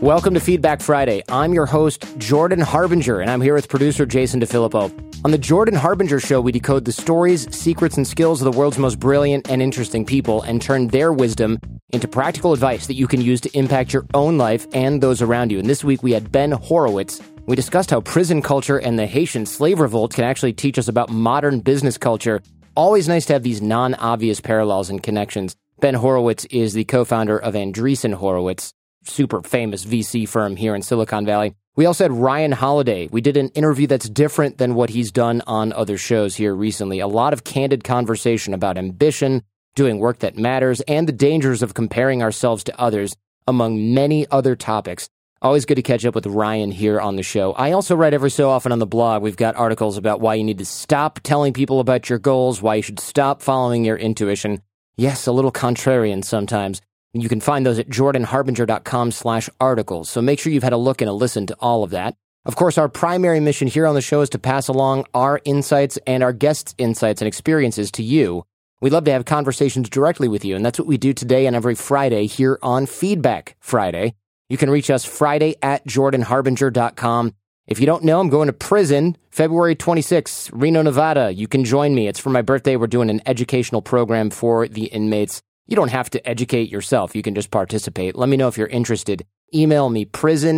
Welcome to Feedback Friday. I'm your host, Jordan Harbinger, and I'm here with producer Jason DeFilippo. On the Jordan Harbinger Show, we decode the stories, secrets, and skills of the world's most brilliant and interesting people and turn their wisdom into practical advice that you can use to impact your own life and those around you. And this week, we had Ben Horowitz. We discussed how prison culture and the Haitian slave revolt can actually teach us about modern business culture. Always nice to have these non-obvious parallels and connections. Ben Horowitz is the co-founder of Andreessen Horowitz, super famous VC firm here in Silicon Valley. We also had Ryan Holiday. We did an interview that's different than what he's done on other shows here recently. A lot of candid conversation about ambition, doing work that matters, and the dangers of comparing ourselves to others, among many other topics. Always good to catch up with Ryan here on the show. I also write every so often on the blog. We've got articles about why you need to stop telling people about your goals, why you should stop following your intuition. Yes, a little contrarian sometimes. You can find those at jordanharbinger.com/articles. So make sure you've had a look and a listen to all of that. Of course, our primary mission here on the show is to pass along our insights and our guests' insights and experiences to you. We'd love to have conversations directly with you, and that's what we do today and every Friday here on Feedback Friday. You can reach us Friday at jordanharbinger.com. If you don't know, I'm going to prison February 26th, Reno, Nevada. You can join me. It's for my birthday. We're doing an educational program for the inmates. You don't have to educate yourself. You can just participate. Let me know if you're interested. Email me,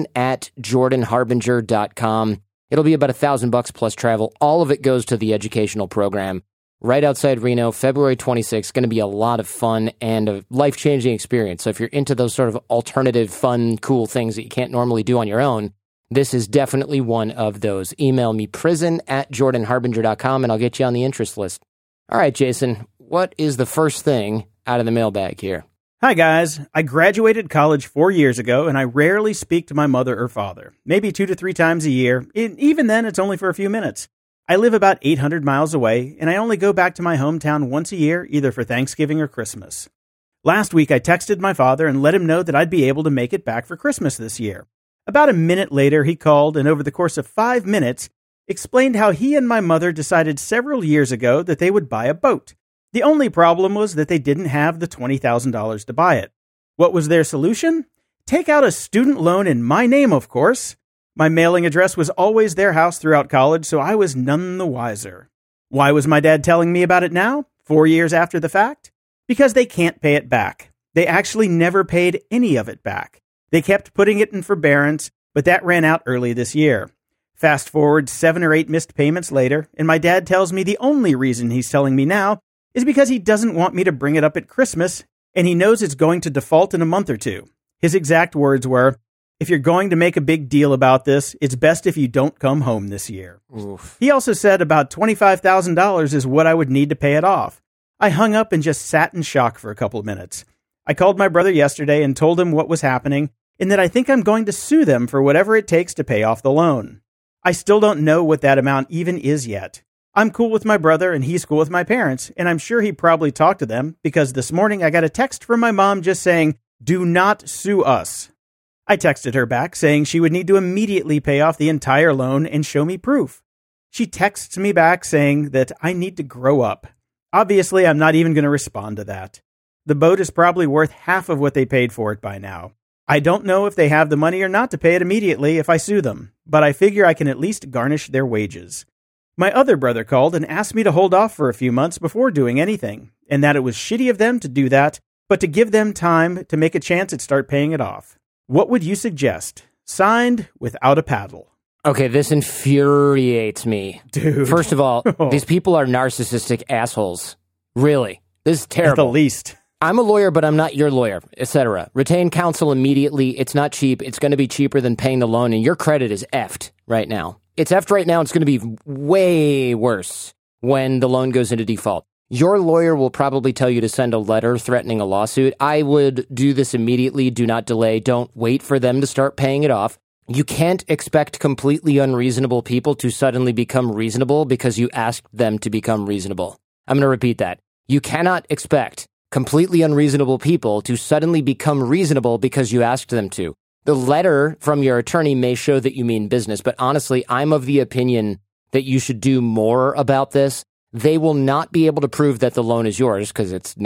prison@jordanharbinger.com. It'll be about $1,000 plus travel. All of it goes to the educational program right outside Reno, February 26th. Going to be a lot of fun and a life-changing experience. So if you're into those sort of alternative, fun, cool things that you can't normally do on your own, this is definitely one of those. Email me, prison@jordanharbinger.com, and I'll get you on the interest list. All right, Jason, what is the first thing out of the mailbag here? Hi, guys. I graduated college 4 years ago, and I rarely speak to my mother or father, maybe 2 to 3 times a year. Even then, it's only for a few minutes. I live about 800 miles away, and I only go back to my hometown once a year, either for Thanksgiving or Christmas. Last week, I texted my father and let him know that I'd be able to make it back for Christmas this year. About a minute later, he called, and over the course of 5 minutes, explained how he and my mother decided several years ago that they would buy a boat. The only problem was that they didn't have the $20,000 to buy it. What was their solution? Take out a student loan in my name, of course. My mailing address was always their house throughout college, so I was none the wiser. Why was my dad telling me about it now, 4 years after the fact? Because they can't pay it back. They actually never paid any of it back. They kept putting it in forbearance, but that ran out early this year. Fast forward 7 or 8 missed payments later, and my dad tells me the only reason he's telling me now is because he doesn't want me to bring it up at Christmas, and he knows it's going to default in a month or two. His exact words were, "If you're going to make a big deal about this, it's best if you don't come home this year." Oof. He also said about $25,000 is what I would need to pay it off. I hung up and just sat in shock for a couple of minutes. I called my brother yesterday and told him what was happening, and that I think I'm going to sue them for whatever it takes to pay off the loan. I still don't know what that amount even is yet. I'm cool with my brother, and he's cool with my parents, and I'm sure he probably talked to them, because this morning I got a text from my mom just saying, "Do not sue us." I texted her back saying she would need to immediately pay off the entire loan and show me proof. She texts me back saying that I need to grow up. Obviously, I'm not even going to respond to that. The boat is probably worth half of what they paid for it by now. I don't know if they have the money or not to pay it immediately if I sue them, but I figure I can at least garnish their wages. My other brother called and asked me to hold off for a few months before doing anything, and that it was shitty of them to do that, but to give them time to make a chance at start paying it off. What would you suggest? Signed, Without a Paddle. Okay, this infuriates me. Dude. First of all, these people are narcissistic assholes. Really. This is terrible. At the least. I'm a lawyer, but I'm not your lawyer, etc. Retain counsel immediately. It's not cheap. It's going to be cheaper than paying the loan, and your credit is effed right now. It's effed right now. It's going to be way worse when the loan goes into default. Your lawyer will probably tell you to send a letter threatening a lawsuit. I would do this immediately. Do not delay. Don't wait for them to start paying it off. You can't expect completely unreasonable people to suddenly become reasonable because you asked them to become reasonable. I'm going to repeat that. You cannot expect completely unreasonable people to suddenly become reasonable because you asked them to. The letter from your attorney may show that you mean business, but honestly, I'm of the opinion that you should do more about this. They will not be able to prove that the loan is yours because it's not.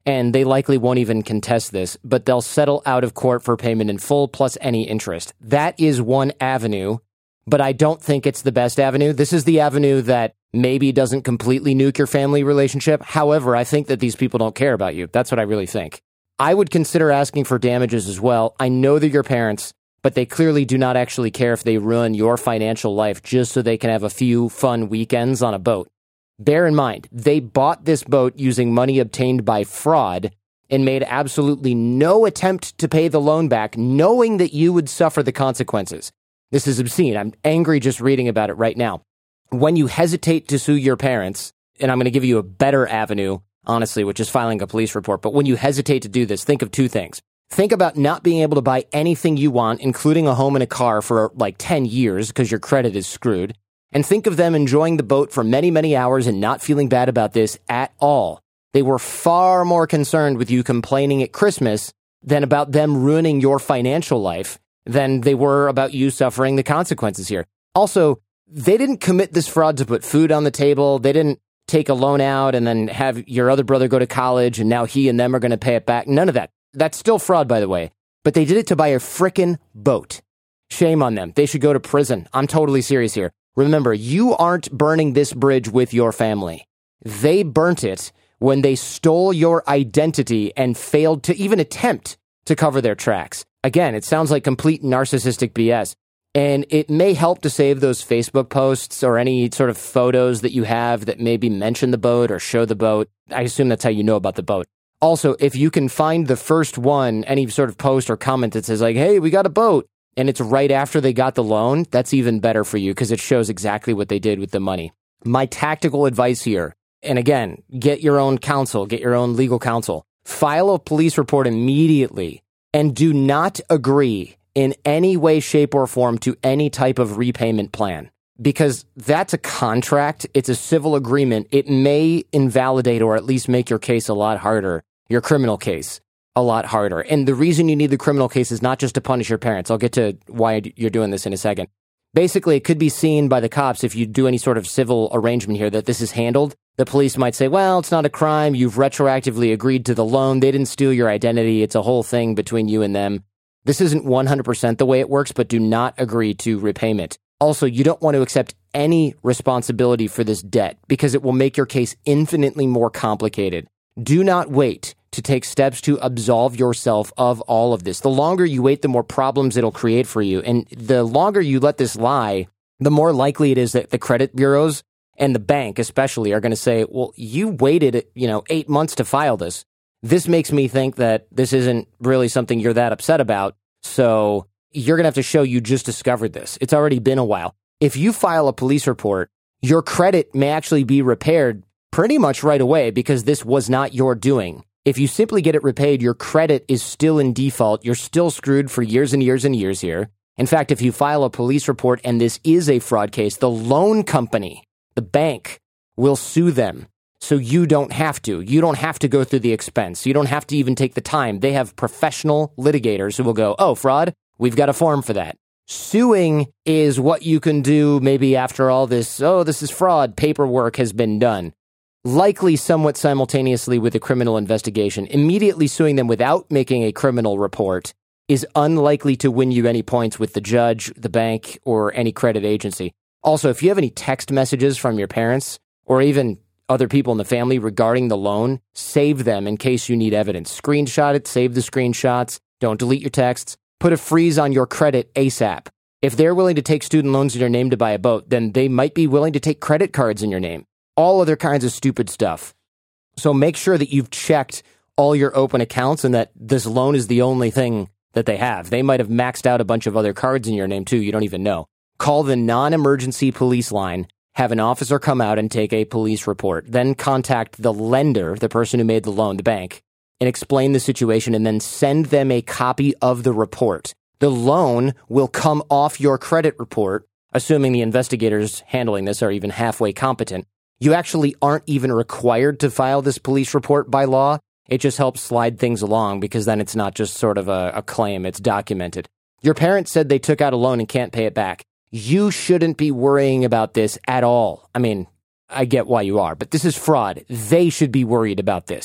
and they likely won't even contest this, but they'll settle out of court for payment in full plus any interest. That is one avenue, but I don't think it's the best avenue. This is the avenue that maybe doesn't completely nuke your family relationship. However, I think that these people don't care about you. That's what I really think. I would consider asking for damages as well. I know they're your parents, but they clearly do not actually care if they ruin your financial life just so they can have a few fun weekends on a boat. Bear in mind, they bought this boat using money obtained by fraud and made absolutely no attempt to pay the loan back, knowing that you would suffer the consequences. This is obscene. I'm angry just reading about it right now. When you hesitate to sue your parents, and I'm going to give you a better avenue, honestly, which is filing a police report, but when you hesitate to do this, think of two things. Think about not being able to buy anything you want, including a home and a car for like 10 years because your credit is screwed. And think of them enjoying the boat for many, many hours and not feeling bad about this at all. They were far more concerned with you complaining at Christmas than about them ruining your financial life than they were about you suffering the consequences here. Also, they didn't commit this fraud to put food on the table. They didn't take a loan out and then have your other brother go to college and now he and them are going to pay it back. None of that. That's still fraud, by the way. But they did it to buy a frickin' boat. Shame on them. They should go to prison. I'm totally serious here. Remember, you aren't burning this bridge with your family. They burnt it when they stole your identity and failed to even attempt to cover their tracks. Again, it sounds like complete narcissistic BS. And it may help to save those Facebook posts or any sort of photos that you have that maybe mention the boat or show the boat. I assume that's how you know about the boat. Also, if you can find the first one, any sort of post or comment that says like, hey, we got a boat, and it's right after they got the loan, that's even better for you because it shows exactly what they did with the money. My tactical advice here, and again, get your own counsel, get your own legal counsel. File a police report immediately and do not agree in any way, shape, or form to any type of repayment plan because that's a contract. It's a civil agreement. It may invalidate or at least make your case a lot harder, your criminal case a lot harder. And the reason you need the criminal case is not just to punish your parents. I'll get to why you're doing this in a second. Basically, it could be seen by the cops if you do any sort of civil arrangement here that this is handled. The police might say, well, it's not a crime. You've retroactively agreed to the loan. They didn't steal your identity. It's a whole thing between you and them. This isn't 100% the way it works, but do not agree to repayment. Also, you don't want to accept any responsibility for this debt because it will make your case infinitely more complicated. Do not wait to take steps to absolve yourself of all of this. The longer you wait, the more problems it'll create for you. And the longer you let this lie, the more likely it is that the credit bureaus and the bank especially are going to say, well, you waited, 8 months to file this. This makes me think that this isn't really something you're that upset about. So you're going to have to show you just discovered this. It's already been a while. If you file a police report, your credit may actually be repaired pretty much right away because this was not your doing. If you simply get it repaid, your credit is still in default. You're still screwed for years and years and years here. In fact, if you file a police report and this is a fraud case, the loan company, the bank, will sue them. So you don't have to. You don't have to go through the expense. You don't have to even take the time. They have professional litigators who will go, oh, fraud? We've got a form for that. Suing is what you can do maybe after all this, oh, this is fraud, paperwork has been done. Likely somewhat simultaneously with a criminal investigation. Immediately suing them without making a criminal report is unlikely to win you any points with the judge, the bank, or any credit agency. Also, if you have any text messages from your parents or even other people in the family regarding the loan, save them in case you need evidence. Screenshot it, save the screenshots, don't delete your texts, put a freeze on your credit ASAP. If they're willing to take student loans in your name to buy a boat, then they might be willing to take credit cards in your name. All other kinds of stupid stuff. So make sure that you've checked all your open accounts and that this loan is the only thing that they have. They might have maxed out a bunch of other cards in your name too. You don't even know. Call the non-emergency police line, have an officer come out and take a police report. Then contact the lender, the person who made the loan, the bank, and explain the situation and then send them a copy of the report. The loan will come off your credit report, assuming the investigators handling this are even halfway competent. You actually aren't even required to file this police report by law. It just helps slide things along because then it's not just sort of a claim, it's documented. Your parents said they took out a loan and can't pay it back. You shouldn't be worrying about this at all. I mean, I get why you are, but this is fraud. They should be worried about this.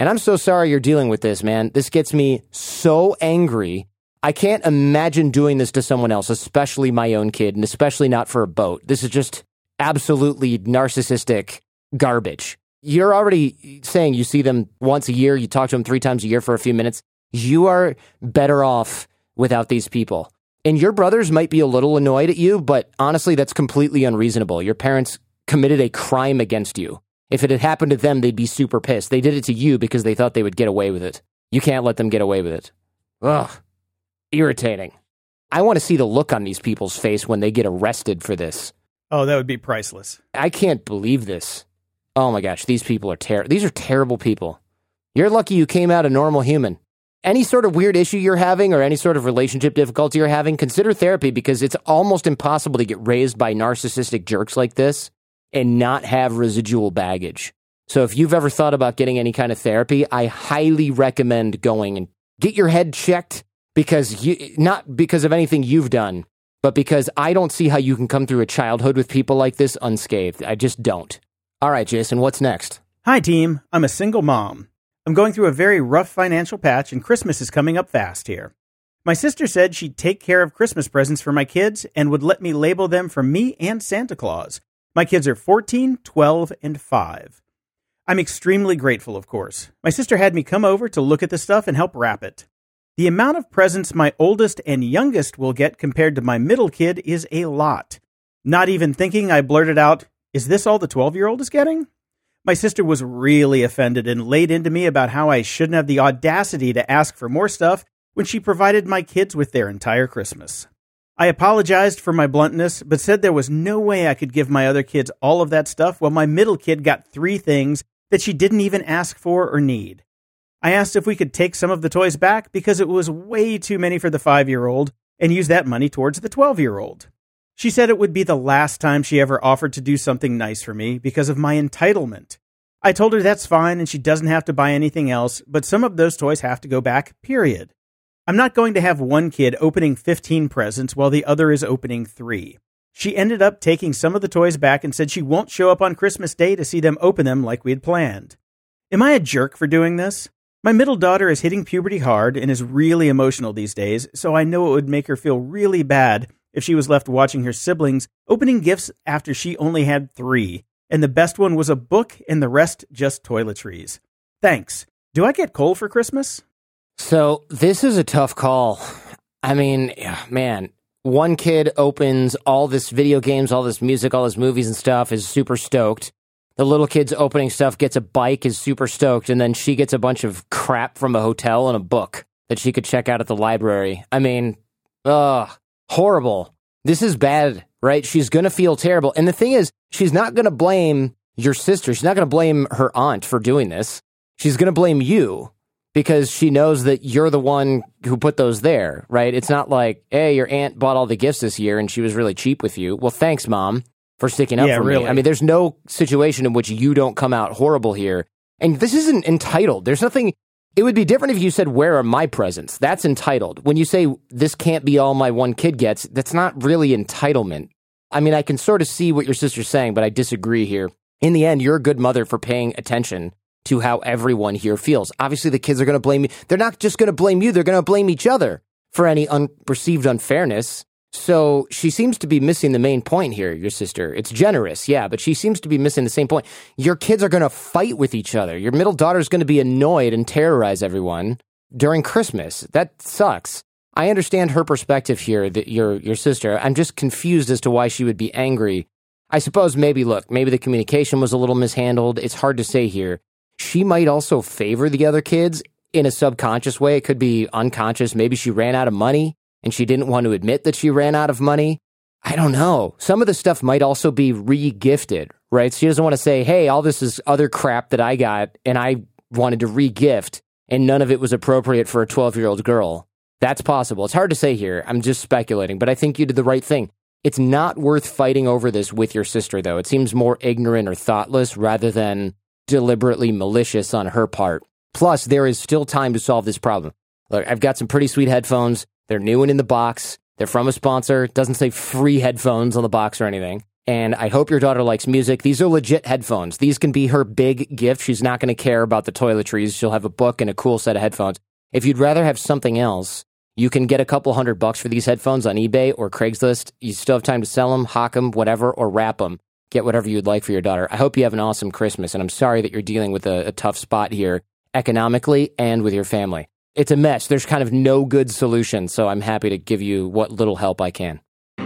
And I'm so sorry you're dealing with this, man. This gets me so angry. I can't imagine doing this to someone else, especially my own kid, and especially not for a boat. This is just absolutely narcissistic garbage. You're already saying you see them once a year, you talk to them 3 times a year for a few minutes. You are better off without these people. And your brothers might be a little annoyed at you, but honestly, that's completely unreasonable. Your parents committed a crime against you. If it had happened to them, they'd be super pissed. They did it to you because they thought they would get away with it. You can't let them get away with it. Ugh. Irritating. I want to see the look on these people's face when they get arrested for this. Oh, that would be priceless. I can't believe this. Oh my gosh, these people are these are terrible people. You're lucky you came out a normal human. Any sort of weird issue you're having or any sort of relationship difficulty you're having, consider therapy, because it's almost impossible to get raised by narcissistic jerks like this and not have residual baggage. So if you've ever thought about getting any kind of therapy, I highly recommend going and get your head checked, because not because of anything you've done, but because I don't see how you can come through a childhood with people like this unscathed. I just don't. All right, Jason, what's next? Hi, team. I'm a single mom. I'm going through a very rough financial patch, and Christmas is coming up fast here. My sister said she'd take care of Christmas presents for my kids and would let me label them for me and Santa Claus. My kids are 14, 12, and 5. I'm extremely grateful, of course. My sister had me come over to look at the stuff and help wrap it. The amount of presents my oldest and youngest will get compared to my middle kid is a lot. Not even thinking, I blurted out, "Is this all the 12-year-old is getting?" My sister was really offended and laid into me about how I shouldn't have the audacity to ask for more stuff when she provided my kids with their entire Christmas. I apologized for my bluntness, but said there was no way I could give my other kids all of that stuff while my middle kid got 3 things that she didn't even ask for or need. I asked if we could take some of the toys back because it was way too many for the 5-year-old and use that money towards the 12-year-old. She said it would be the last time she ever offered to do something nice for me because of my entitlement. I told her that's fine and she doesn't have to buy anything else, but some of those toys have to go back, period. I'm not going to have one kid opening 15 presents while the other is opening 3. She ended up taking some of the toys back and said she won't show up on Christmas Day to see them open them like we had planned. Am I a jerk for doing this? My middle daughter is hitting puberty hard and is really emotional these days, so I know it would make her feel really bad if she was left watching her siblings opening gifts after she only had 3, and the best one was a book and the rest just toiletries. Thanks. Do I get coal for Christmas? So this is a tough call. I mean, man, one kid opens all this video games, all this music, all this movies and stuff, is super stoked. The little kid's opening stuff, gets a bike, is super stoked, and then she gets a bunch of crap from a hotel and a book that she could check out at the library. I mean, horrible. This is bad, right? She's going to feel terrible. And the thing is, she's not going to blame your sister. She's not going to blame her aunt for doing this. She's going to blame you because she knows that you're the one who put those there, right? It's not like, hey, your aunt bought all the gifts this year and she was really cheap with you. Well, thanks, Mom, for sticking up for me. I mean, there's no situation in which you don't come out horrible here. And this isn't entitled. There's nothing. It would be different if you said, where are my presents? That's entitled. When you say, this can't be all my one kid gets, that's not really entitlement. I mean, I can sort of see what your sister's saying, but I disagree here. In the end, you're a good mother for paying attention to how everyone here feels. Obviously, the kids are going to blame you. They're not just going to blame you. They're going to blame each other for any perceived unfairness. So she seems to be missing the main point here, your sister. It's generous, yeah, but she seems to be missing the same point. Your kids are going to fight with each other. Your middle daughter's going to be annoyed and terrorize everyone during Christmas. That sucks. I understand her perspective here, that your sister. I'm just confused as to why she would be angry. I suppose maybe the communication was a little mishandled. It's hard to say here. She might also favor the other kids in a subconscious way. It could be unconscious. Maybe she ran out of money and she didn't want to admit that she ran out of money. I don't know. Some of the stuff might also be re-gifted, right? She doesn't want to say, hey, all this is other crap that I got and I wanted to re-gift and none of it was appropriate for a 12-year-old girl. That's possible. It's hard to say here. I'm just speculating, but I think you did the right thing. It's not worth fighting over this with your sister, though. It seems more ignorant or thoughtless rather than deliberately malicious on her part. Plus, there is still time to solve this problem. Look, I've got some pretty sweet headphones. They're new and in the box. They're from a sponsor. It doesn't say free headphones on the box or anything. And I hope your daughter likes music. These are legit headphones. These can be her big gift. She's not going to care about the toiletries. She'll have a book and a cool set of headphones. If you'd rather have something else, you can get a couple $100 for these headphones on eBay or Craigslist. You still have time to sell them, hawk them, whatever, or wrap them. Get whatever you'd like for your daughter. I hope you have an awesome Christmas, and I'm sorry that you're dealing with a tough spot here economically and with your family. It's a mess. There's kind of no good solution, so I'm happy to give you what little help I can.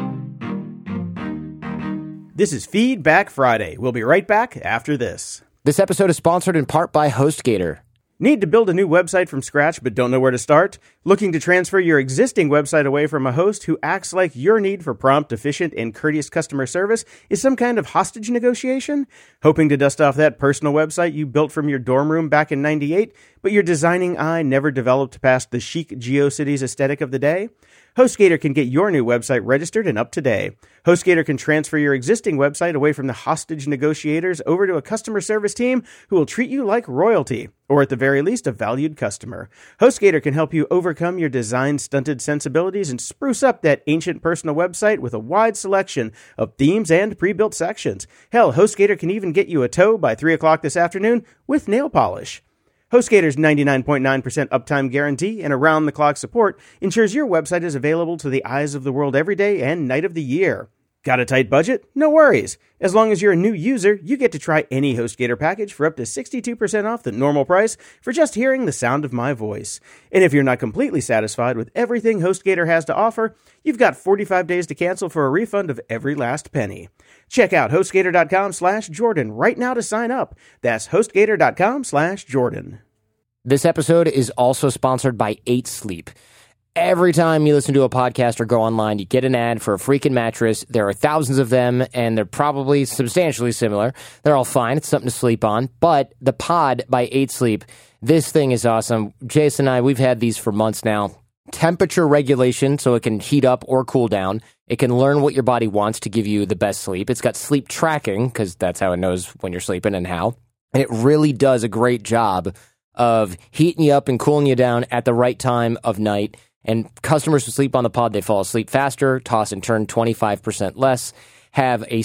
This is Feedback Friday. We'll be right back after this. This episode is sponsored in part by HostGator. Need to build a new website from scratch but don't know where to start? Looking to transfer your existing website away from a host who acts like your need for prompt, efficient, and courteous customer service is some kind of hostage negotiation? Hoping to dust off that personal website you built from your dorm room back in '98, but your designing eye never developed past the chic GeoCities aesthetic of the day? HostGator can get your new website registered and up to date. HostGator can transfer your existing website away from the hostage negotiators over to a customer service team who will treat you like royalty, or at the very least, a valued customer. HostGator can help you overcome your design-stunted sensibilities and spruce up that ancient personal website with a wide selection of themes and pre-built sections. Hell, HostGator can even get you a tow by 3 o'clock this afternoon with nail polish. HostGator's 99.9% uptime guarantee and around-the-clock support ensures your website is available to the eyes of the world every day and night of the year. Got a tight budget? No worries. As long as you're a new user, you get to try any HostGator package for up to 62% off the normal price for just hearing the sound of my voice. And if you're not completely satisfied with everything HostGator has to offer, you've got 45 days to cancel for a refund of every last penny. Check out HostGator.com/Jordan right now to sign up. That's HostGator.com/Jordan. This episode is also sponsored by 8 Sleep. Every time you listen to a podcast or go online, you get an ad for a freaking mattress. There are thousands of them, and they're probably substantially similar. They're all fine. It's something to sleep on. But the Pod by 8 Sleep, this thing is awesome. Jason and I, we've had these for months now. Temperature regulation, so it can heat up or cool down. It can learn what your body wants to give you the best sleep. It's got sleep tracking, because that's how it knows when you're sleeping and how. And it really does a great job of heating you up and cooling you down at the right time of night. And customers who sleep on the Pod, they fall asleep faster, toss and turn 25% less, have a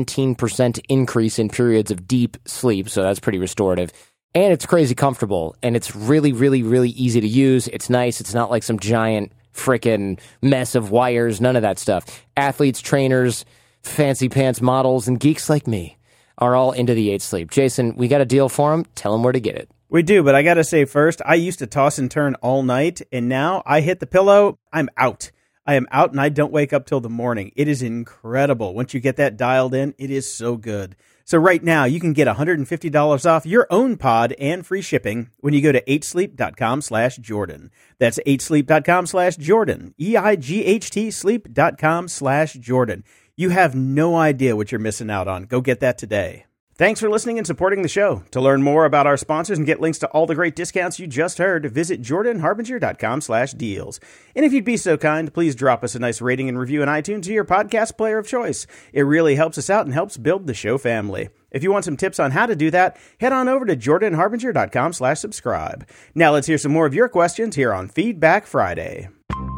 17% increase in periods of deep sleep, so that's pretty restorative. And it's crazy comfortable, and it's really, really, really easy to use. It's nice. It's not like some giant frickin' mess of wires, none of that stuff. Athletes, trainers, fancy pants models, and geeks like me are all into the 8 Sleep. Jason, we got a deal for them. Tell them where to get it. We do, but I gotta say first, I used to toss and turn all night, and now I hit the pillow, I'm out. I am out, and I don't wake up till the morning. It is incredible. Once you get that dialed in, it is so good. So right now, you can get $150 off your own Pod and free shipping when you go to 8sleep.com/Jordan. That's 8sleep.com/Jordan. EIGHT sleep.com/Jordan. You have no idea what you're missing out on. Go get that today. Thanks for listening and supporting the show. To learn more about our sponsors and get links to all the great discounts you just heard, visit jordanharbinger.com/deals. And if you'd be so kind, please drop us a nice rating and review in iTunes or your podcast player of choice. It really helps us out and helps build the show family. If you want some tips on how to do that, head on over to jordanharbinger.com/subscribe. Now let's hear some more of your questions here on Feedback Friday.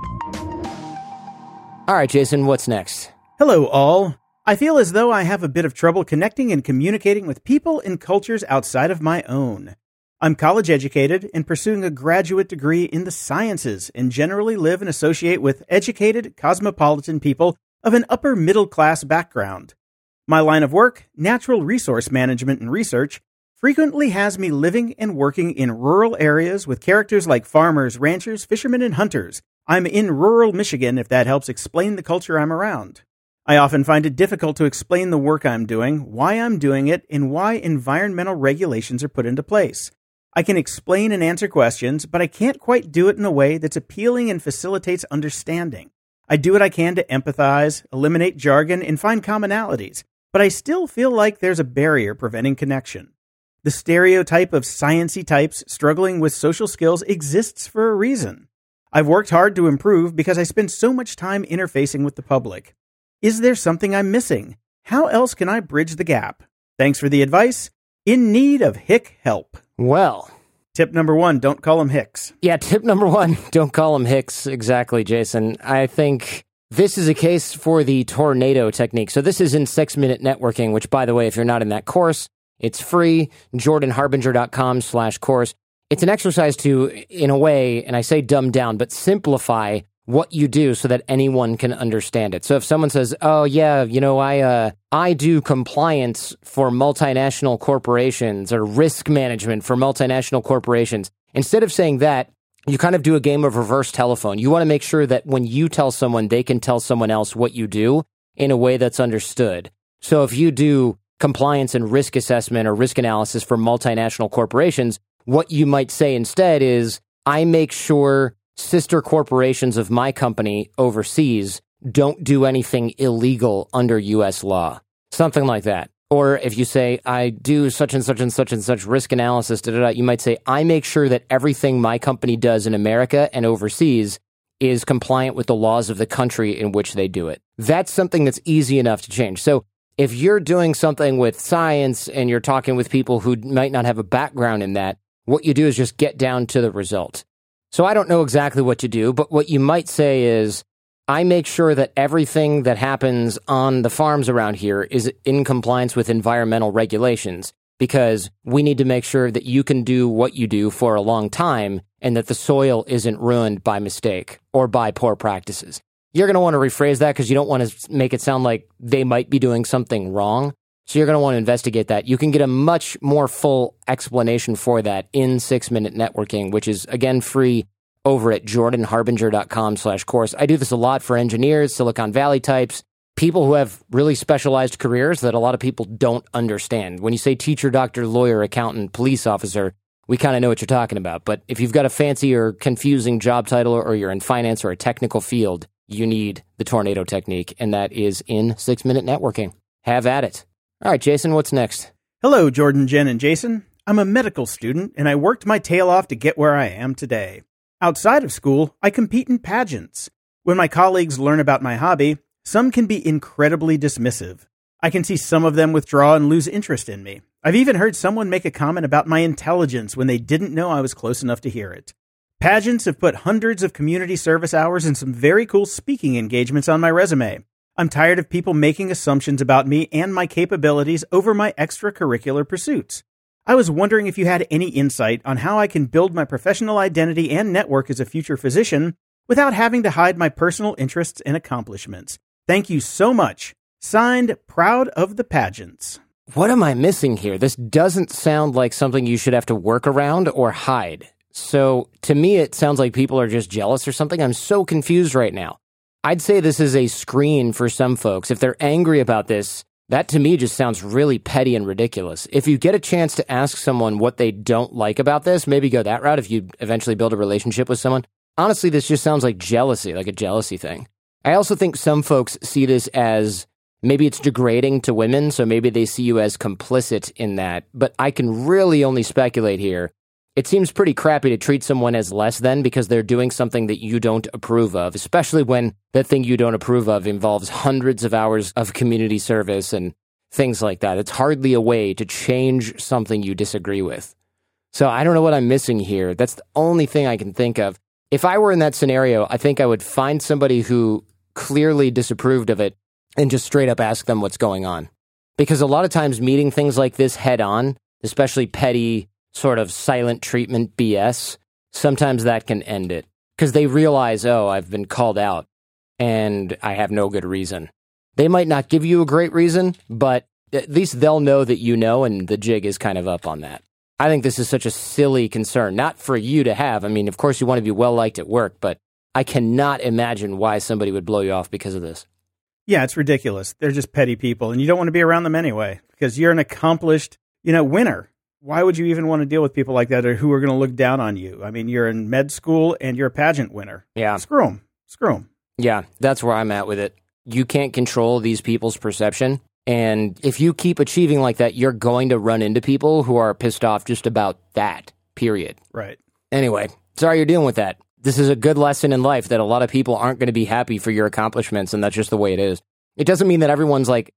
All right, Jason, what's next? Hello, all. I feel as though I have a bit of trouble connecting and communicating with people and cultures outside of my own. I'm college educated and pursuing a graduate degree in the sciences and generally live and associate with educated, cosmopolitan people of an upper middle class background. My line of work, natural resource management and research, frequently has me living and working in rural areas with characters like farmers, ranchers, fishermen, and hunters. I'm in rural Michigan, if that helps explain the culture I'm around. I often find it difficult to explain the work I'm doing, why I'm doing it, and why environmental regulations are put into place. I can explain and answer questions, but I can't quite do it in a way that's appealing and facilitates understanding. I do what I can to empathize, eliminate jargon, and find commonalities, but I still feel like there's a barrier preventing connection. The stereotype of science-y types struggling with social skills exists for a reason. I've worked hard to improve because I spend so much time interfacing with the public. Is there something I'm missing? How else can I bridge the gap? Thanks for the advice. In need of hick help. Well, tip number 1, don't call him hicks. Yeah, tip number 1, don't call him hicks. Exactly, Jason. I think This is a case for the tornado technique. So this is in 6-Minute Networking, which, by the way, if you're not in that course, it's free, jordanharbinger.com/course. It's an exercise to, in a way, and I say dumb down, but simplify what you do so that anyone can understand it. So if someone says, oh, yeah, I do compliance for multinational corporations or risk management for multinational corporations, instead of saying that, you kind of do a game of reverse telephone. You want to make sure that when you tell someone, they can tell someone else what you do in a way that's understood. So if you do compliance and risk assessment or risk analysis for multinational corporations, what you might say instead is, I make sure sister corporations of my company overseas don't do anything illegal under U.S. law. Something like that. Or if you say, I do such and such and such and such risk analysis, you might say, I make sure that everything my company does in America and overseas is compliant with the laws of the country in which they do it. That's something that's easy enough to change. So if you're doing something with science and you're talking with people who might not have a background in that, what you do is just get down to the result. So I don't know exactly what you do, but what you might say is, I make sure that everything that happens on the farms around here is in compliance with environmental regulations, because we need to make sure that you can do what you do for a long time and that the soil isn't ruined by mistake or by poor practices. You're going to want to rephrase that because you don't want to make it sound like they might be doing something wrong. So you're going to want to investigate that. You can get a much more full explanation for that in 6-Minute Networking, which is, again, free over at jordanharbinger.com/course. I do this a lot for engineers, Silicon Valley types, people who have really specialized careers that a lot of people don't understand. When you say teacher, doctor, lawyer, accountant, police officer, we kind of know what you're talking about. But if you've got a fancy or confusing job title or you're in finance or a technical field, you need the tornado technique, and that is in 6-Minute Networking. Have at it. All right, Jason, what's next? Hello, Jordan, Jen, and Jason. I'm a medical student, and I worked my tail off to get where I am today. Outside of school, I compete in pageants. When my colleagues learn about my hobby, some can be incredibly dismissive. I can see some of them withdraw and lose interest in me. I've even heard someone make a comment about my intelligence when they didn't know I was close enough to hear it. Pageants have put hundreds of community service hours and some very cool speaking engagements on my resume. I'm tired of people making assumptions about me and my capabilities over my extracurricular pursuits. I was wondering if you had any insight on how I can build my professional identity and network as a future physician without having to hide my personal interests and accomplishments. Thank you so much. Signed, Proud of the Pageants. What am I missing here? This doesn't sound like something you should have to work around or hide. So to me, it sounds like people are just jealous or something. I'm so confused right now. I'd say this is a screen for some folks. If they're angry about this, that to me just sounds really petty and ridiculous. If you get a chance to ask someone what they don't like about this, maybe go that route if you eventually build a relationship with someone. Honestly, this just sounds like jealousy, like a jealousy thing. I also think some folks see this as maybe it's degrading to women, so maybe they see you as complicit in that. But I can really only speculate here. It seems pretty crappy to treat someone as less than because they're doing something that you don't approve of, especially when that thing you don't approve of involves hundreds of hours of community service and things like that. It's hardly a way to change something you disagree with. So I don't know what I'm missing here. That's the only thing I can think of. If I were in that scenario, I think I would find somebody who clearly disapproved of it and just straight up ask them what's going on. Because a lot of times meeting things like this head on, especially petty, sort of silent treatment BS, sometimes that can end it. Because they realize, oh, I've been called out and I have no good reason. They might not give you a great reason, but at least they'll know that you know, and the jig is kind of up on that. I think this is such a silly concern, not for you to have. I mean, of course you want to be well-liked at work, but I cannot imagine why somebody would blow you off because of this. Yeah, it's ridiculous. They're just petty people, and you don't want to be around them anyway because you're an accomplished, winner. Why would you even want to deal with people like that or who are going to look down on you? I mean, you're in med school and you're a pageant winner. Yeah. Screw them. Yeah, that's where I'm at with it. You can't control these people's perception. And if you keep achieving like that, you're going to run into people who are pissed off just about that, period. Right. Anyway, sorry you're dealing with that. This is a good lesson in life that a lot of people aren't going to be happy for your accomplishments, and that's just the way it is. It doesn't mean that everyone's like,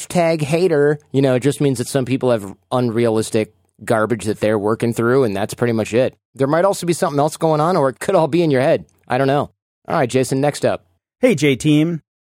#hater. It just means that some people have unrealistic garbage that they're working through, and that's pretty much it. There might also be something else going on, or it could all be in your head. I don't know. All right, Jason, next up. Hey, J-Team.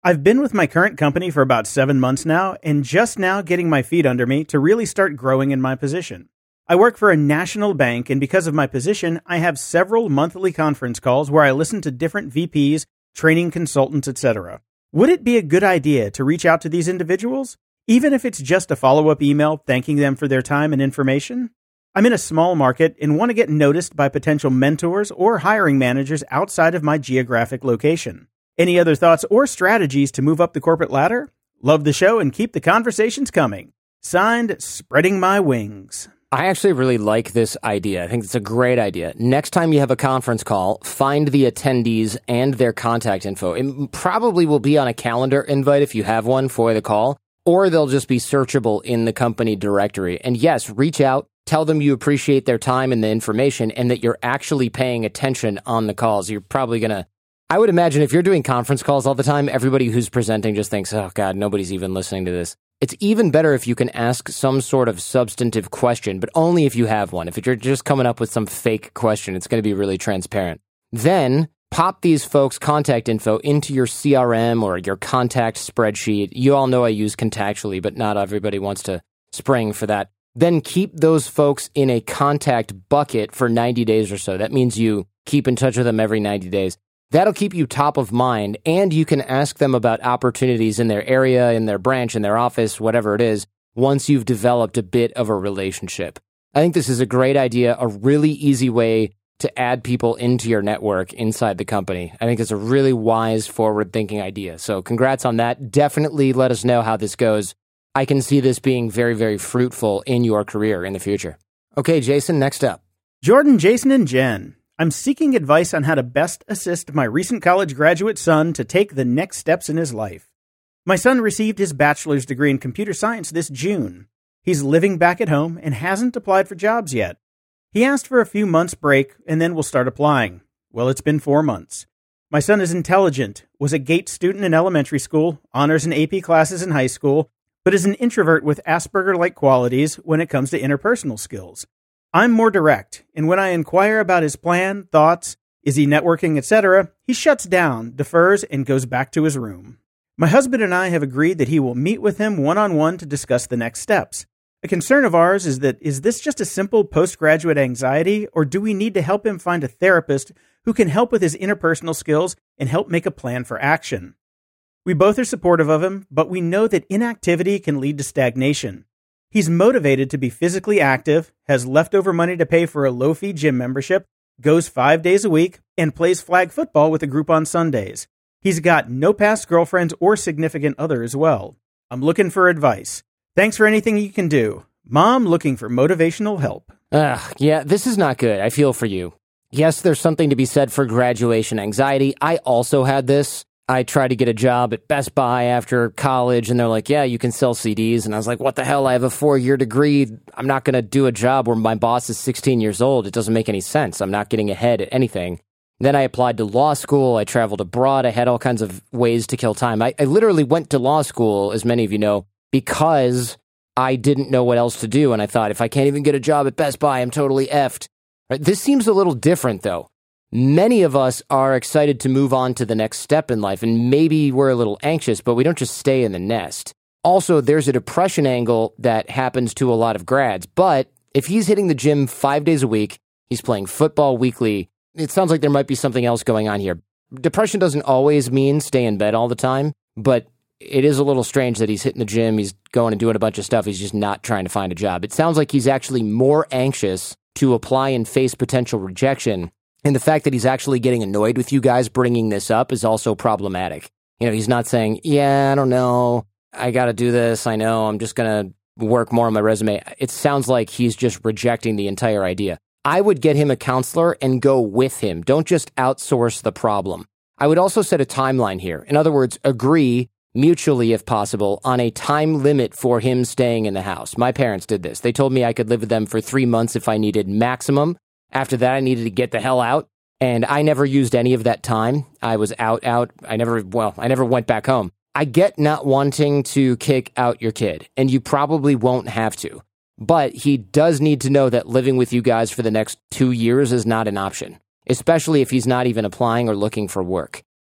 I've been with my current company for about 7 months now, and just now getting my feet under me to really start growing in my position. I work for a national bank, and because of my position, I have several monthly conference calls where I listen to different VPs, training consultants, etc. Would it be a good idea to reach out to these individuals, even if it's just a follow-up email thanking them for their time and information? I'm in a small market and want to get noticed by potential mentors or hiring managers outside of my geographic location. Any other thoughts or strategies to move up the corporate ladder? Love the show and keep the conversations coming. Signed, Spreading My Wings. I actually really like this idea. I think it's a great idea. Next time you have a conference call, find the attendees and their contact info. It probably will be on a calendar invite if you have one for the call, or they'll just be searchable in the company directory. And yes, reach out, tell them you appreciate their time and the information and that you're actually paying attention on the calls. You're probably going to, I would imagine if you're doing conference calls all the time, everybody who's presenting just thinks, oh God, nobody's even listening to this. It's even better if you can ask some sort of substantive question, but only if you have one. If you're just coming up with some fake question, it's going to be really transparent. Then pop these folks' contact info into your CRM or your contact spreadsheet. You all know I use Contactually, but not everybody wants to spring for that. Then keep those folks in a contact bucket for 90 days or so. That means you keep in touch with them every 90 days. That'll keep you top of mind, and you can ask them about opportunities in their area, in their branch, in their office, whatever it is, once you've developed a bit of a relationship. I think this is a great idea, a really easy way to add people into your network inside the company. I think it's a really wise, forward-thinking idea. So congrats on that. Definitely let us know how this goes. I can see this being very, very fruitful in your career in the future. Okay, Jason, next up. Jordan, Jason, and Jen. I'm seeking advice on how to best assist my recent college graduate son to take the next steps in his life. My son received his bachelor's degree in computer science this June. He's living back at home and hasn't applied for jobs yet. He asked for a few months break and then we'll start applying. Well, it's been 4 months. My son is intelligent, was a GATE student in elementary school, honors and AP classes in high school, but is an introvert with Asperger-like qualities when it comes to interpersonal skills. I'm more direct, and when I inquire about his plan, thoughts, is he networking, etc., he shuts down, defers, and goes back to his room. My husband and I have agreed that he will meet with him one-on-one to discuss the next steps. A concern of ours is this just a simple postgraduate anxiety, or do we need to help him find a therapist who can help with his interpersonal skills and help make a plan for action? We both are supportive of him, but we know that inactivity can lead to stagnation. He's motivated to be physically active, has leftover money to pay for a low-fee gym membership, goes 5 days a week, and plays flag football with a group on Sundays. He's got no past girlfriends or significant other as well. I'm looking for advice. Thanks for anything you can do. Mom looking for motivational help. Yeah, this is not good. I feel for you. Yes, there's something to be said for graduation anxiety. I also had this. I tried to get a job at Best Buy after college, and they're like, yeah, you can sell CDs. And I was like, what the hell? I have a 4-year degree. I'm not going to do a job where my boss is 16 years old. It doesn't make any sense. I'm not getting ahead at anything. Then I applied to law school. I traveled abroad. I had all kinds of ways to kill time. I literally went to law school, as many of you know, because I didn't know what else to do. And I thought, if I can't even get a job at Best Buy, I'm totally effed. Right? This seems a little different, though. Many of us are excited to move on to the next step in life, and maybe we're a little anxious, but we don't just stay in the nest. Also, there's a depression angle that happens to a lot of grads, but if he's hitting the gym 5 days a week, he's playing football weekly, it sounds like there might be something else going on here. Depression doesn't always mean stay in bed all the time, but it is a little strange that he's hitting the gym, he's going and doing a bunch of stuff, he's just not trying to find a job. It sounds like he's actually more anxious to apply and face potential rejection. And the fact that he's actually getting annoyed with you guys bringing this up is also problematic. You know, he's not saying, yeah, I don't know, I got to do this, I know, I'm just going to work more on my resume. It sounds like he's just rejecting the entire idea. I would get him a counselor and go with him. Don't just outsource the problem. I would also set a timeline here. In other words, agree mutually, if possible, on a time limit for him staying in the house. My parents did this. They told me I could live with them for 3 months if I needed maximum. After that, I needed to get the hell out, and I never used any of that time. I was out. I never went back home. I get not wanting to kick out your kid, and you probably won't have to. But he does need to know that living with you guys for the next 2 years is not an option, especially if he's not even applying or looking for work.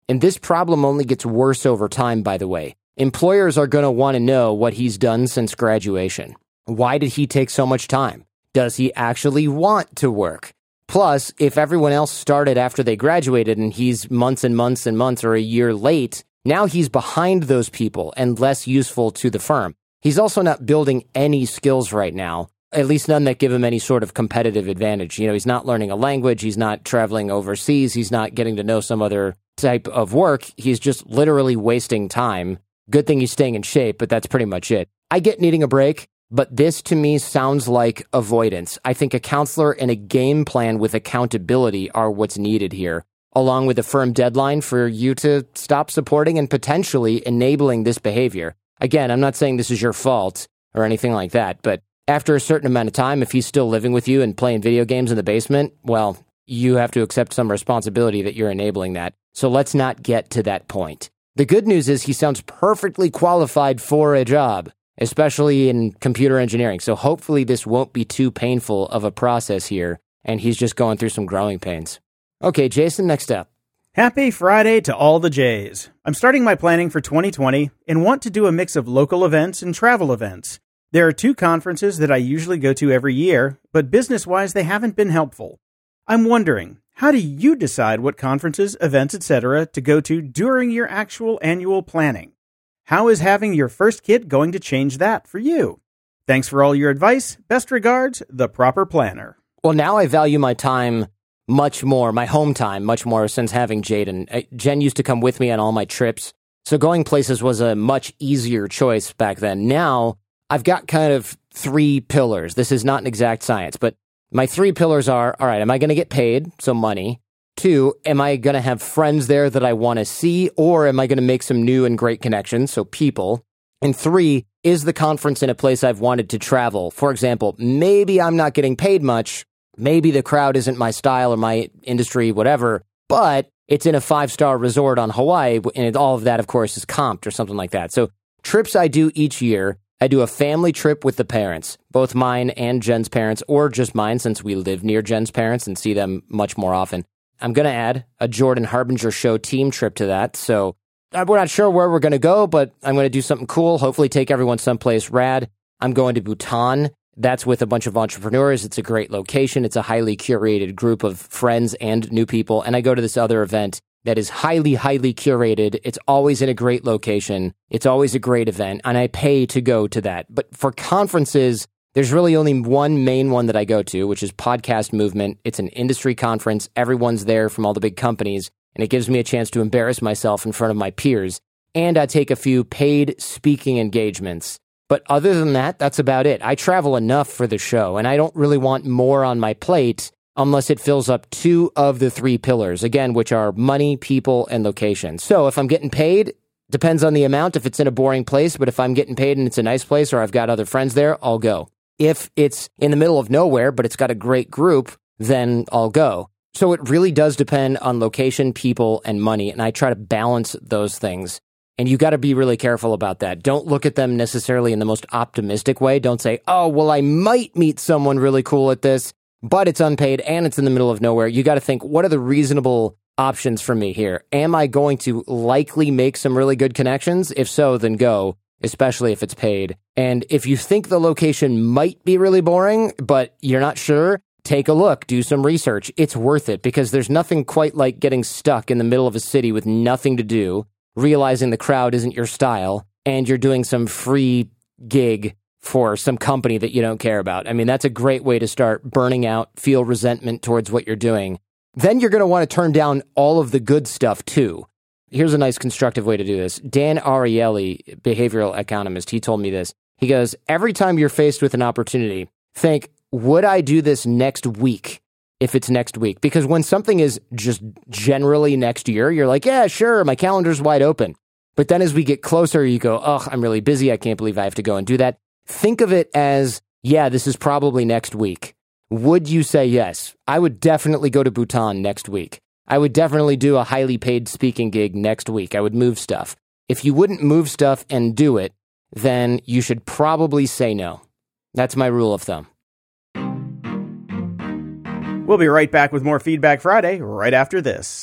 And this problem only gets worse over time, by the way. Employers are going to want to know what he's done since graduation. Why did he take so much time? Does he actually want to work? Plus, if everyone else started after they graduated and he's months and months and months or a year late, now he's behind those people and less useful to the firm. He's also not building any skills right now, at least none that give him any sort of competitive advantage. He's not learning a language. He's not traveling overseas. He's not getting to know some other type of work. He's just literally wasting time. Good thing he's staying in shape, but that's pretty much it. I get needing a break, but this to me sounds like avoidance. I think a counselor and a game plan with accountability are what's needed here, along with a firm deadline for you to stop supporting and potentially enabling this behavior. Again, I'm not saying this is your fault or anything like that, but after a certain amount of time, if he's still living with you and playing video games in the basement, well, you have to accept some responsibility that you're enabling that. So let's not get to that point. The good news is he sounds perfectly qualified for a job, especially in computer engineering. So hopefully this won't be too painful of a process here, and he's just going through some growing pains. Okay, Jason, next up. Happy Friday to all the Jays. I'm starting my planning for 2020 and want to do a mix of local events and travel events. There are 2 conferences that I usually go to every year, but business-wise they haven't been helpful. I'm wondering, how do you decide what conferences, events, etc. to go to during your actual annual planning? How is having your first kid going to change that for you? Thanks for all your advice. Best regards, The Proper Planner. Well, now I value my time much more, my home time much more since having Jaden. Jen used to come with me on all my trips, so going places was a much easier choice back then. Now, I've got kind of 3 pillars. This is not an exact science, but my 3 pillars are, all right, am I going to get paid? So money. 2, am I going to have friends there that I want to see, or am I going to make some new and great connections? So people. And 3, is the conference in a place I've wanted to travel? For example, maybe I'm not getting paid much. Maybe the crowd isn't my style or my industry, whatever, but it's in a 5-star resort on Hawaii, and all of that, of course, is comped or something like that. So trips I do each year, I do a family trip with the parents, both mine and Jen's parents, or just mine since we live near Jen's parents and see them much more often. I'm going to add a Jordan Harbinger Show team trip to that. So we're not sure where we're going to go, but I'm going to do something cool, hopefully take everyone someplace rad. I'm going to Bhutan. That's with a bunch of entrepreneurs. It's a great location. It's a highly curated group of friends and new people. And I go to this other event that is highly, highly curated. It's always in a great location. It's always a great event, and I pay to go to that. But for conferences, there's really only one main one that I go to, which is Podcast Movement. It's an industry conference. Everyone's there from all the big companies, and it gives me a chance to embarrass myself in front of my peers. And I take a few paid speaking engagements. But other than that, that's about it. I travel enough for the show, and I don't really want more on my plate unless it fills up 2 of the 3 pillars, again, which are money, people, and location. So if I'm getting paid, depends on the amount, if it's in a boring place, but if I'm getting paid and it's a nice place or I've got other friends there, I'll go. If it's in the middle of nowhere, but it's got a great group, then I'll go. So it really does depend on location, people, and money, and I try to balance those things. And you got to be really careful about that. Don't look at them necessarily in the most optimistic way. Don't say, oh, well, I might meet someone really cool at this, but it's unpaid and it's in the middle of nowhere. You got to think, what are the reasonable options for me here? Am I going to likely make some really good connections? If so, then go, especially if it's paid. And if you think the location might be really boring, but you're not sure, take a look, do some research. It's worth it because there's nothing quite like getting stuck in the middle of a city with nothing to do, realizing the crowd isn't your style, and you're doing some free gig for some company that you don't care about. I mean, that's a great way to start burning out, feel resentment towards what you're doing. Then you're going to want to turn down all of the good stuff too. Here's a nice constructive way to do this. Dan Ariely, behavioral economist, he told me this. He goes, every time you're faced with an opportunity, think, would I do this next week if it's next week? Because when something is just generally next year, you're like, yeah, sure, my calendar's wide open. But then as we get closer, you go, oh, I'm really busy. I can't believe I have to go and do that. Think of it as, yeah, this is probably next week. Would you say yes? I would definitely go to Bhutan next week. I would definitely do a highly paid speaking gig next week. I would move stuff. If you wouldn't move stuff and do it, then you should probably say no. That's my rule of thumb. We'll be right back with more Feedback Friday right after this.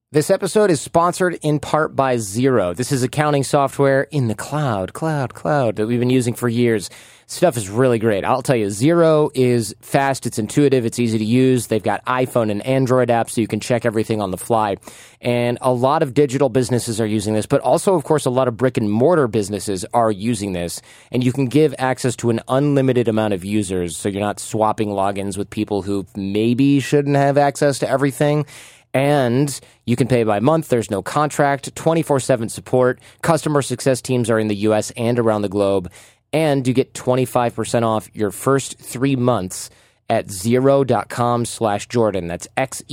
This episode is sponsored in part by Xero. This is accounting software in the cloud that we've been using for years. Stuff is really great. I'll tell you, Xero is fast, it's intuitive, it's easy to use. They've got iPhone and Android apps so you can check everything on the fly. And a lot of digital businesses are using this, but also, of course, a lot of brick and mortar businesses are using this. And you can give access to an unlimited amount of users, so you're not swapping logins with people who maybe shouldn't have access to everything. And you can pay by month. There's no contract, 24/7 support. Customer success teams are in the U.S. and around the globe. And you get 25% off your first 3 months at Xero.com/Jordan. That's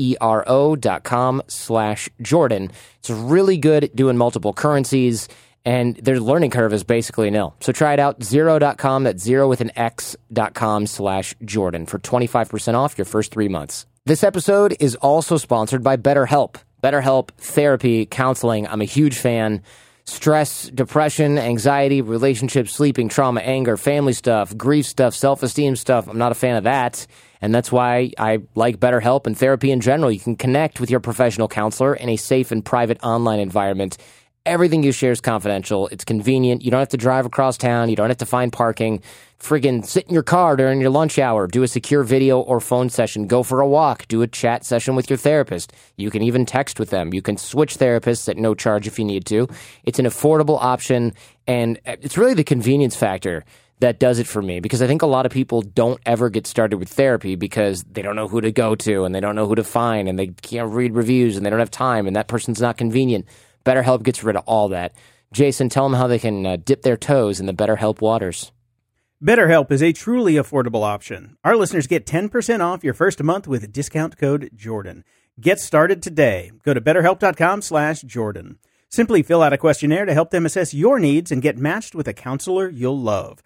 Xero.com/Jordan. It's really good at doing multiple currencies, and their learning curve is basically nil. So try it out, Xero.com, that's Xero with an X.com/Jordan for 25% off your first 3 months. This episode is also sponsored by BetterHelp. BetterHelp, therapy, counseling. I'm a huge fan. Stress, depression, anxiety, relationships, sleeping, trauma, anger, family stuff, grief stuff, self-esteem stuff. I'm not a fan of that. And that's why I like BetterHelp and therapy in general. You can connect with your professional counselor in a safe and private online environment. Everything you share is confidential. It's convenient. You don't have to drive across town. You don't have to find parking. Friggin' sit in your car during your lunch hour. Do a secure video or phone session. Go for a walk. Do a chat session with your therapist. You can even text with them. You can switch therapists at no charge if you need to. It's an affordable option, and it's really the convenience factor that does it for me, because I think a lot of people don't ever get started with therapy because they don't know who to go to, and they don't know who to find, and they can't read reviews, and they don't have time, and that person's not convenient. BetterHelp gets rid of all that. Jason, tell them how they can dip their toes in the BetterHelp waters. BetterHelp is a truly affordable option. Our listeners get 10% off your first month with discount code Jordan. Get started today. Go to BetterHelp.com/Jordan. Simply fill out a questionnaire to help them assess your needs and get matched with a counselor you'll love.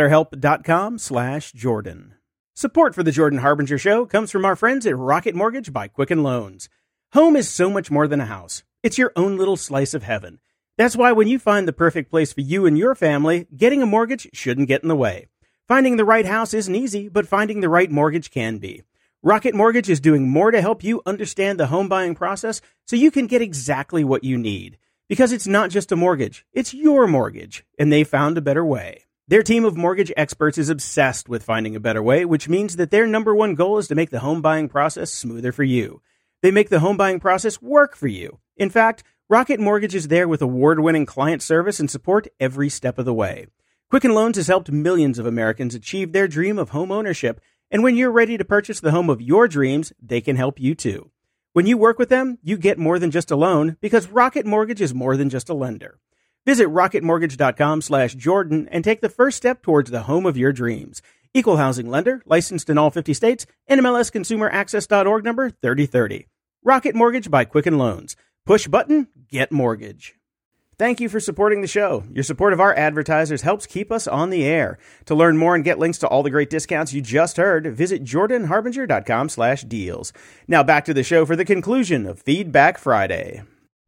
BetterHelp.com/Jordan. Support for the Jordan Harbinger Show comes from our friends at Rocket Mortgage by Quicken Loans. Home is so much more than a house. It's your own little slice of heaven. That's why when you find the perfect place for you and your family, getting a mortgage shouldn't get in the way. Finding the right house isn't easy, but finding the right mortgage can be. Rocket Mortgage is doing more to help you understand the home buying process so you can get exactly what you need. Because it's not just a mortgage, it's your mortgage, and they found a better way. Their team of mortgage experts is obsessed with finding a better way, which means that their number one goal is to make the home buying process smoother for you. They make the home buying process work for you. In fact, Rocket Mortgage is there with award-winning client service and support every step of the way. Quicken Loans has helped millions of Americans achieve their dream of home ownership, and when you're ready to purchase the home of your dreams, they can help you too. When you work with them, you get more than just a loan, because Rocket Mortgage is more than just a lender. Visit rocketmortgage.com/Jordan and take the first step towards the home of your dreams. Equal housing lender, licensed in all 50 states, NMLSconsumeraccess.org number 3030. Rocket Mortgage by Quicken Loans. Push button, get mortgage. Thank you for supporting the show. Your support of our advertisers helps keep us on the air. To learn more and get links to all the great discounts you just heard, visit jordanharbinger.com/deals. Now back to the show for the conclusion of Feedback Friday.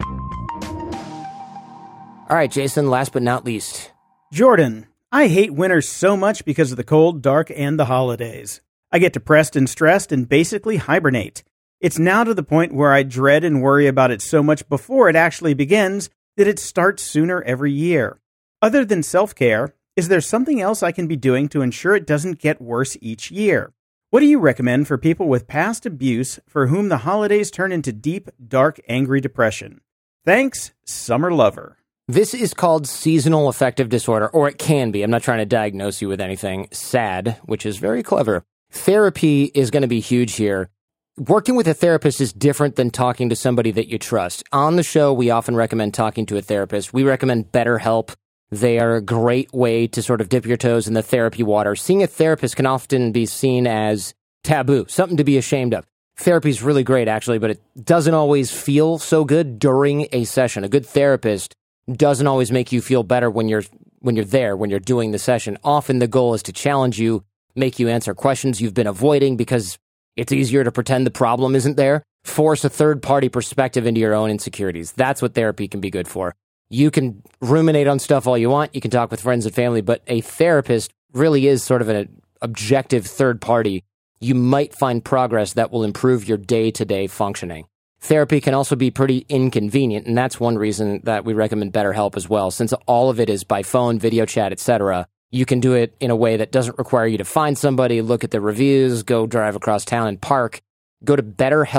All right, Jason, last but not least. Jordan, I hate winter so much because of the cold, dark, and the holidays. I get depressed and stressed and basically hibernate. It's now to the point where I dread and worry about it so much before it actually begins that it starts sooner every year. Other than self-care, is there something else I can be doing to ensure it doesn't get worse each year? What do you recommend for people with past abuse for whom the holidays turn into deep, dark, angry depression? Thanks, Summer Lover. This is called seasonal affective disorder, or it can be. I'm not trying to diagnose you with anything. SAD, which is very clever. Therapy is going to be huge here. Working with a therapist is different than talking to somebody that you trust. On the show, we often recommend talking to a therapist. We recommend BetterHelp. They are a great way to sort of dip your toes in the therapy water. Seeing a therapist can often be seen as taboo, something to be ashamed of. Therapy is really great, actually, but it doesn't always feel so good during a session. A good therapist doesn't always make you feel better when you're there, when you're doing the session. Often the goal is to challenge you, make you answer questions you've been avoiding because it's easier to pretend the problem isn't there. Force a third-party perspective into your own insecurities. That's what therapy can be good for. You can ruminate on stuff all you want. You can talk with friends and family, but a therapist really is sort of an objective third party. You might find progress that will improve your day-to-day functioning. therapy can also be pretty inconvenient, and that's one reason that we recommend BetterHelp as well. Since all of it is by phone, video chat, etc., you can do it in a way that doesn't require you to find somebody, look at the reviews, go drive across town and park. Go to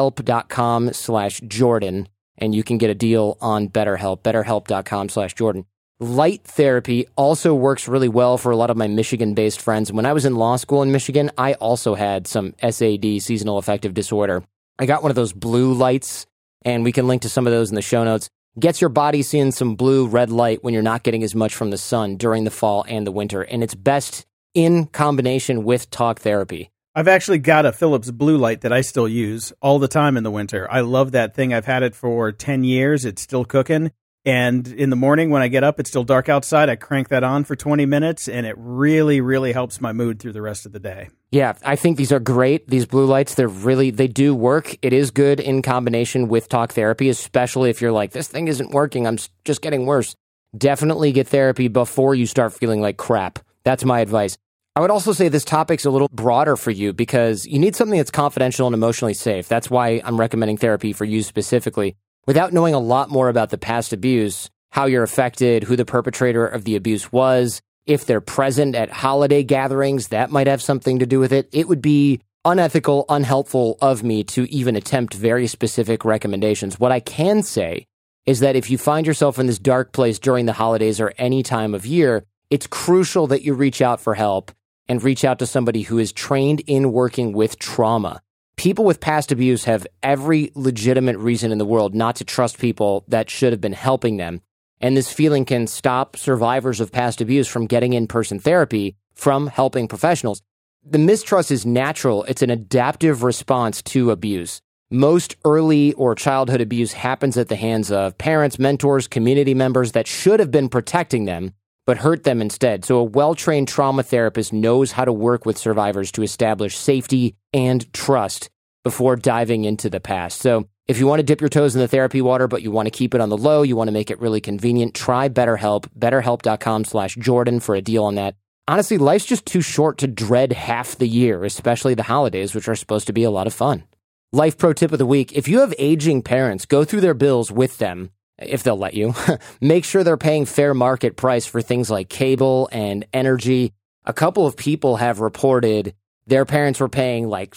betterhelp.com/Jordan, and you can get a deal on BetterHelp, betterhelp.com/Jordan. Light therapy also works really well for a lot of my Michigan-based friends. When I was in law school in Michigan, I also had some SAD, seasonal affective disorder. I got one of those blue lights, and we can link to some of those in the show notes. Gets your body seeing some blue, red light when you're not getting as much from the sun during the fall and the winter, and it's best in combination with talk therapy. I've actually got a Philips blue light that I still use all the time in the winter. I love that thing. I've had it for 10 years. It's still cooking. And in the morning when I get up, it's still dark outside. I crank that on for 20 minutes, and it really, really helps my mood through the rest of the day. Yeah, I think these are great. These blue lights, they do work. It is good in combination with talk therapy, especially if you're like, this thing isn't working, I'm just getting worse. Definitely get therapy before you start feeling like crap. That's my advice. I would also say this topic's a little broader for you because you need something that's confidential and emotionally safe. That's why I'm recommending therapy for you specifically. Without knowing a lot more about the past abuse, how you're affected, who the perpetrator of the abuse was, if they're present at holiday gatherings, that might have something to do with it. It would be unethical, unhelpful of me to even attempt very specific recommendations. What I can say is that if you find yourself in this dark place during the holidays or any time of year, it's crucial that you reach out for help and reach out to somebody who is trained in working with trauma. People with past abuse have every legitimate reason in the world not to trust people that should have been helping them. And this feeling can stop survivors of past abuse from getting in-person therapy from helping professionals. The mistrust is natural. It's an adaptive response to abuse. Most early or childhood abuse happens at the hands of parents, mentors, community members that should have been protecting them, but hurt them instead. So a well-trained trauma therapist knows how to work with survivors to establish safety and trust before diving into the past. So if you want to dip your toes in the therapy water, but you want to keep it on the low, you want to make it really convenient, try BetterHelp, betterhelp.com/Jordan for a deal on that. Honestly, life's just too short to dread half the year, especially the holidays, which are supposed to be a lot of fun. Life pro tip of the week: if you have aging parents, go through their bills with them, if they'll let you. Make sure they're paying fair market price for things like cable and energy. A couple of people have reported their parents were paying like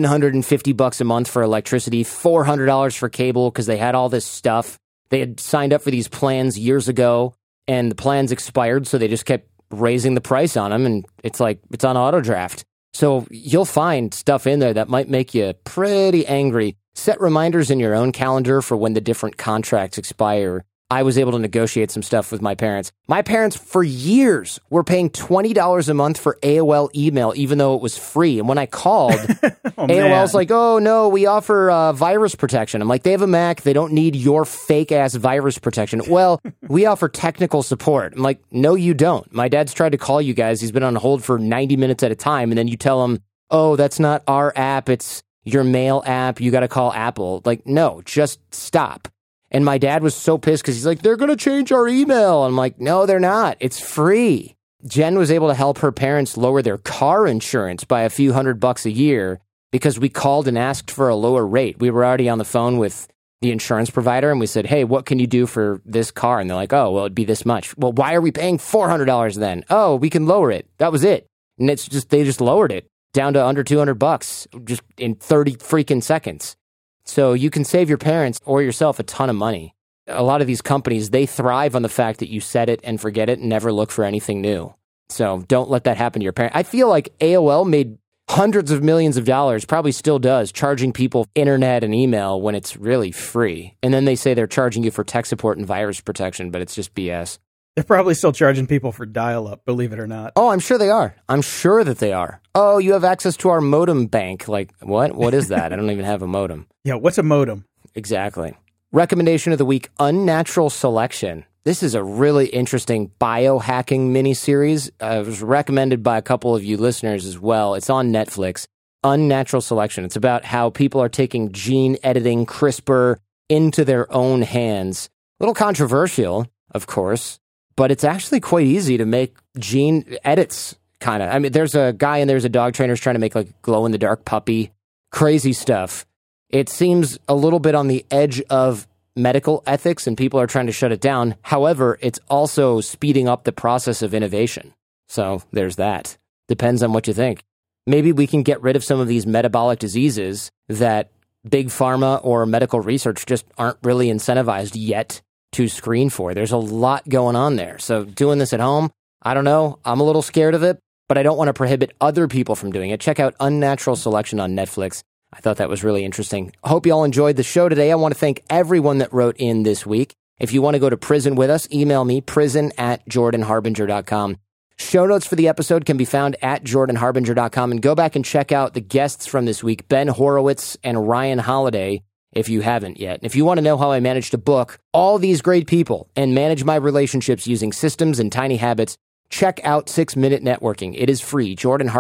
$750 a month for electricity, $400 for cable because they had all this stuff. They had signed up for these plans years ago, and the plans expired, so they just kept raising the price on them, and it's like it's on auto draft. So you'll find stuff in there that might make you pretty angry. Set reminders in your own calendar for when the different contracts expire. I was able to negotiate some stuff with my parents. My parents, for years, were paying $20 a month for AOL email, even though it was free. And when I called, AOL's like, oh, no, we offer virus protection. I'm like, they have a Mac. They don't need your fake-ass virus protection. Well, we offer technical support. I'm like, no, you don't. My dad's tried to call you guys. He's been on hold for 90 minutes at a time. And then you tell him, oh, that's not our app. It's your mail app. You got to call Apple. Like, no, just stop. And my dad was so pissed because he's like, they're going to change our email. I'm like, no, they're not. It's free. Jen was able to help her parents lower their car insurance by a few $100 a year because we called and asked for a lower rate. We were already on the phone with the insurance provider and we said, hey, what can you do for this car? And they're like, oh, well, it'd be this much. Well, why are we paying $400 then? Oh, we can lower it. That was it. And it's just, they just lowered it down to under $200 just in 30 freaking seconds. So you can save your parents or yourself a ton of money. A lot of these companies, they thrive on the fact that you set it and forget it and never look for anything new. So don't let that happen to your parents. I feel like AOL made hundreds of millions of dollars, probably still does, charging people internet and email when it's really free. And then they say they're charging you for tech support and virus protection, but it's just BS. They're probably still charging people for dial-up, believe it or not. Oh, I'm sure they are. I'm sure that they are. Oh, you have access to our modem bank. Like, what? What is that? I don't even have a modem. Yeah, what's a modem? Exactly. Recommendation of the week, Unnatural Selection. This is a really interesting biohacking miniseries. It was recommended by a couple of you listeners as well. It's on Netflix. Unnatural Selection. It's about how people are taking gene editing, CRISPR, into their own hands. A little controversial, of course, but it's actually quite easy to make gene edits, kind of. I mean, there's a guy and there's a dog trainer trying to make like glow-in-the-dark puppy. Crazy stuff. It seems a little bit on the edge of medical ethics and people are trying to shut it down. However, it's also speeding up the process of innovation. So there's that. Depends on what you think. Maybe we can get rid of some of these metabolic diseases that big pharma or medical research just aren't really incentivized yet to screen for. There's a lot going on there. So doing this at home, I don't know. I'm a little scared of it, but I don't want to prohibit other people from doing it. Check out Unnatural Selection on Netflix. I thought that was really interesting. Hope you all enjoyed the show today. I want to thank everyone that wrote in this week. If you want to go to prison with us, email me, prison@jordanharbinger.com. Show notes for the episode can be found at jordanharbinger.com, and go back and check out the guests from this week, Ben Horowitz and Ryan Holiday, if you haven't yet. And if you want to know how I managed to book all these great people and manage my relationships using systems and tiny habits, check out 6 Minute Networking. It is free,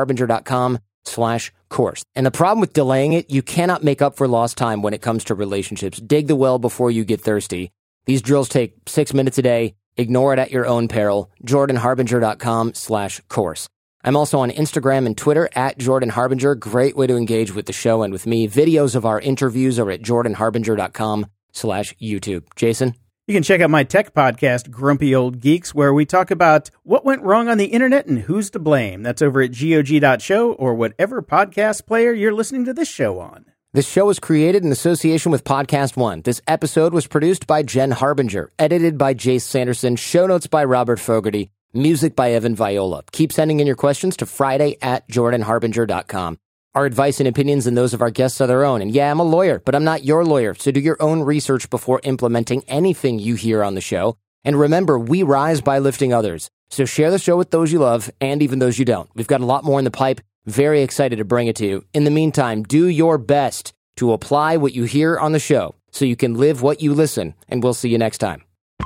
jordanharbinger.com/course. And the problem with delaying it, you cannot make up for lost time when it comes to relationships. Dig the well before you get thirsty. These drills take 6 minutes a day. Ignore it at your own peril. jordanharbinger.com/course. I'm also on Instagram and Twitter at Jordan Harbinger. Great way to engage with the show and with me. Videos of our interviews are at jordanharbinger.com/YouTube. Jason? You can check out my tech podcast, Grumpy Old Geeks, where we talk about what went wrong on the internet and who's to blame. That's over at GOG.show or whatever podcast player you're listening to this show on. This show was created in association with Podcast One. This episode was produced by Jen Harbinger, edited by Jace Sanderson, show notes by Robert Fogarty, music by Evan Viola. Keep sending in your questions to Friday@jordanharbinger.com. Our advice and opinions and those of our guests are their own. And yeah, I'm a lawyer, but I'm not your lawyer. So do your own research before implementing anything you hear on the show. And remember, we rise by lifting others. So share the show with those you love and even those you don't. We've got a lot more in the pipe. Very excited to bring it to you. In the meantime, do your best to apply what you hear on the show so you can live what you listen. And we'll see you next time.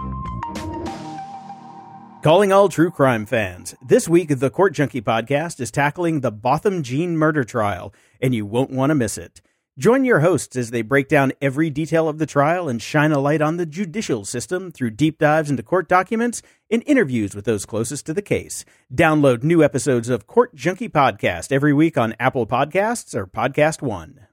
Calling all true crime fans. This week, the Court Junkie podcast is tackling the Botham Jean murder trial, and you won't want to miss it. Join your hosts as they break down every detail of the trial and shine a light on the judicial system through deep dives into court documents and interviews with those closest to the case. Download new episodes of Court Junkie Podcast every week on Apple Podcasts or Podcast One.